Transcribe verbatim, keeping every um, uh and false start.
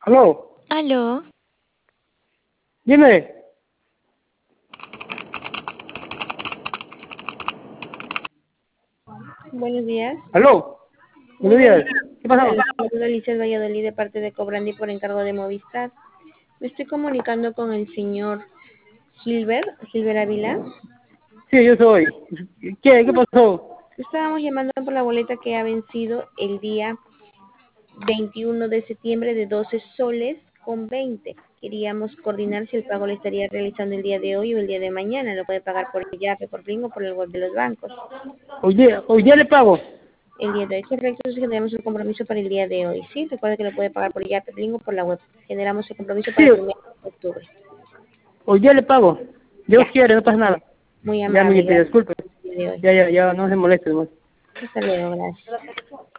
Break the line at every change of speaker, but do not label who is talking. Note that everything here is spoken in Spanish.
Aló,
Aló,
dime.
Buenos días.
Aló,
Muy
buenos
buenos
días.
días.
¿Qué pasó?
Le saludo a Lizeth Valladolid de parte de Cobrandi por encargo de Movistar. Me estoy comunicando con el señor Gilbert, Gilbert Ávila.
Sí, yo soy. ¿Qué? ¿Qué pasó?
Estábamos llamando por la boleta que ha vencido el día veintiuno de septiembre de doce soles con veinte. Queríamos coordinar si el pago lo estaría realizando el día de hoy o el día de mañana. Lo puede pagar por Yape, por Blingo o por el web de los bancos.
Hoy día, hoy día le pago.
El día de hoy, correcto, entonces generamos el compromiso para el día de hoy, ¿sí? Recuerda que lo puede pagar por Yape, Blingo o por la web. Generamos el compromiso para
Sí,
el primero de octubre.
hoy día le pago. Dios
Ya,
quiere, no pasa nada.
muy
Ya,
amable,
amiguito,
gracias
disculpe.
por el día de hoy.
Ya, ya, ya, no se moleste más.
Hasta luego, gracias.